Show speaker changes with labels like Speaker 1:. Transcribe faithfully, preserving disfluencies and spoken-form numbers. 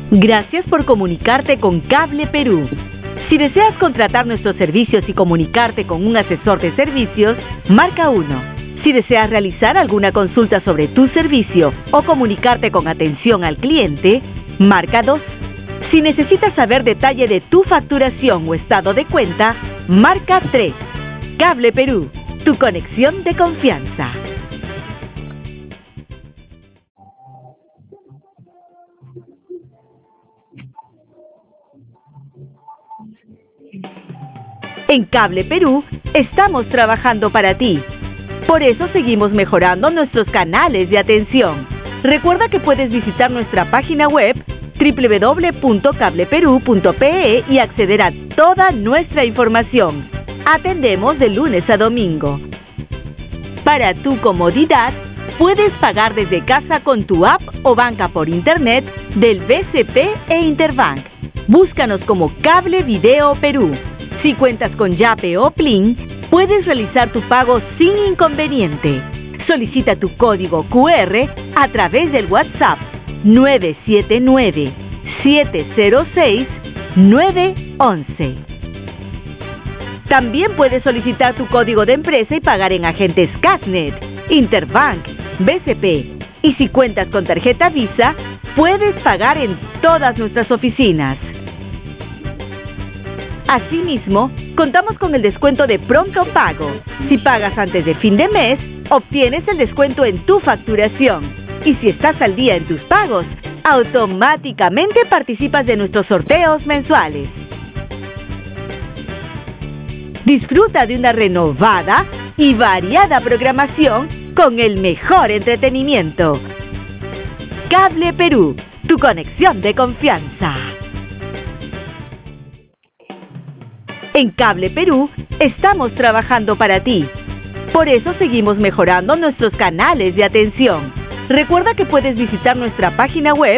Speaker 1: Gracias por comunicarte con Cable Perú. Si deseas contratar nuestros servicios y comunicarte con un asesor de servicios, marca uno. Si deseas realizar alguna consulta sobre tu servicio o comunicarte con atención al cliente, marca dos. Si necesitas saber detalle de tu facturación o estado de cuenta, marca tres. Cable Perú, tu conexión de confianza. En Cable Perú estamos trabajando para ti. Por eso seguimos mejorando nuestros canales de atención. Recuerda que puedes visitar nuestra página web doble u doble u doble u punto cable perú punto pe e y acceder a toda nuestra información. Atendemos de lunes a domingo. Para tu comodidad, puedes pagar desde casa con tu app o banca por internet del B C P e Interbank. Búscanos como Cable Video Perú. Si cuentas con Yape o Plin, puedes realizar tu pago sin inconveniente. Solicita tu código cu erre a través del WhatsApp nueve siete nueve, siete cero seis, nueve once. También puedes solicitar tu código de empresa y pagar en agentes Casnet, Interbank, B C P. Y si cuentas con tarjeta Visa, puedes pagar en todas nuestras oficinas. Asimismo, contamos con el descuento de pronto pago. Si pagas antes de fin de mes, obtienes el descuento en tu facturación. Y si estás al día en tus pagos, automáticamente participas de nuestros sorteos mensuales. Disfruta de una renovada y variada programación con el mejor entretenimiento. Cable Perú, tu conexión de confianza. En Cable Perú estamos trabajando para ti. Por eso seguimos mejorando nuestros canales de atención. Recuerda que puedes visitar nuestra página web